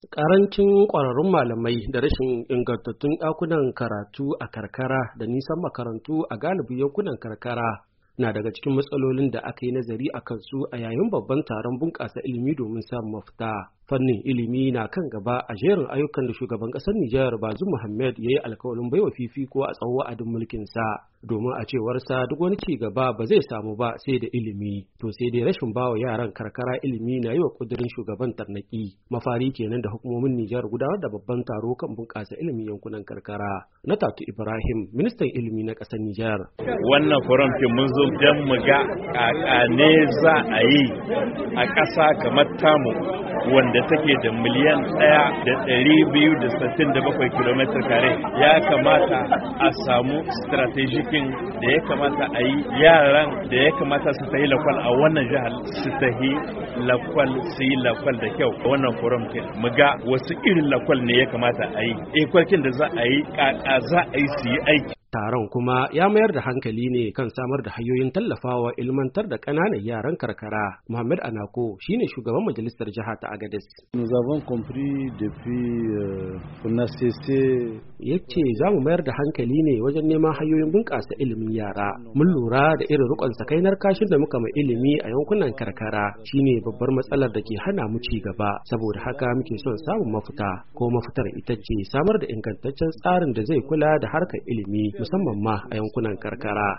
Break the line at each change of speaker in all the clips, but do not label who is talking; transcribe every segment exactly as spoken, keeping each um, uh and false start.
Ƙarancin ƙwararrun malamai da rashin ingantattun ɗakunan karatu a karkara da nisan makarantu a galibin yankunan karkara na daga cikin matsalolin da aka yi nazari a kansu a yayin babban taron bunƙasa ilimi domin samun mafita. Fannin ilimi na kan gaba a jerin ayyukan da shugaban ƙasar Nijar Bazoum Mohamed ya yi alkawarin baiwa fifiko a tsawon wa'adin mulkinsa. Domin a cewarsa duk wani ci gaba ba zai samu ba sai da ilimi. To sai dai rashin bawa yaran karkara ilimi na yi wa ƙudurin shugaban tarnaƙi. Mafari kenan da hukumomin Nijar gudanar da babban taro kan bunƙasa ilimin yankunan karkara. Na Tatu Ibrahim, ministan ilimi na ƙasar Nijar.
Wannan forum mun zo don mu ga ƙaƙane za a yi a ƙasa kamar tamu wanda take da miliyan ɗaya da ɗari biyu da sittin da bakwai kilomitar kare. Ya kamata a samu strategikin da ya kamata a yi yaran da ya kamata su tafi lakwal a wannan jihar su tafi lakwal su yi lakwal da kyau. Wannan forum mu ga wasu irin lakwal ne ya kamata a yi. Ekwarkin da za a yi ƙaƙa za a yi su yi aiki.
Taron kuma ya mayar da hankali ne kan samar da hanyoyin tallafawa ilmantar da ƙananan yaran karkara. Muhammad Anako shine shugaban majalisar jiha ta Agadez.
Nous avons compris depuis euh, qu'on a cessé.
Yace za mu mayar da hankali ne wajen neman hanyoyin bunƙasa ilimin yara. Mun lura da irin rukun sakainar kashin da muka mai ilimi a yankunan karkara shine babbar matsalar da ke hana mu ci gaba. Saboda haka muke son samun mafita, ko mafitar ita ce samar da ingantaccen tsarin da zai kula da harkar ilimi musamman ma a yankunan karkara.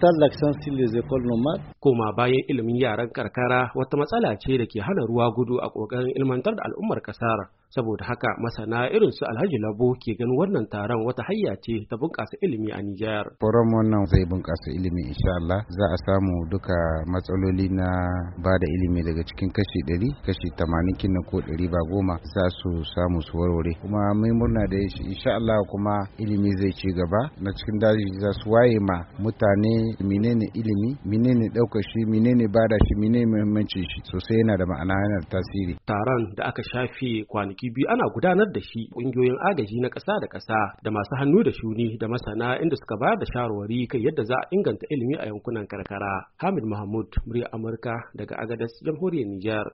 Koma bayan ilimin yaran karkara wata matsala ce da ke hana ruwa gudu a ƙoƙarin ilmantar da al'ummar ƙasar. Saboda haka masana irin su Alhaji Labo ke ganin wannan taron wata hayya ce ta bunƙasa ilimi a Nijar.
Forum wannan zai bunƙasa ilimi insha Allah. Za a samu duka matsaloli na ba da ilimi daga cikin kashi ɗari, kashi tamanin kinna ko ɗari ba goma za su samu su warware. Kuma mai murna da insha Allah kuma ilimi zai ci gaba na cikin daji za su waye ma mutane menene ilimi, menene ɗaukar shi, menene bada shi, menene muhimmancin shi sosai yana da ma'ana yana da tasiri.
Taron da aka shafe kwanaki biyu ana gudanar da shi ƙungiyoyin agaji na ƙasa da ƙasa da masu hannu da shuni da masana inda suka bayar da shawarwari kan yadda za a inganta ilimi a yankunan karkara. Hamid Mahmud, muryar Amurka daga Agadez, Jamhuriyar Nijar.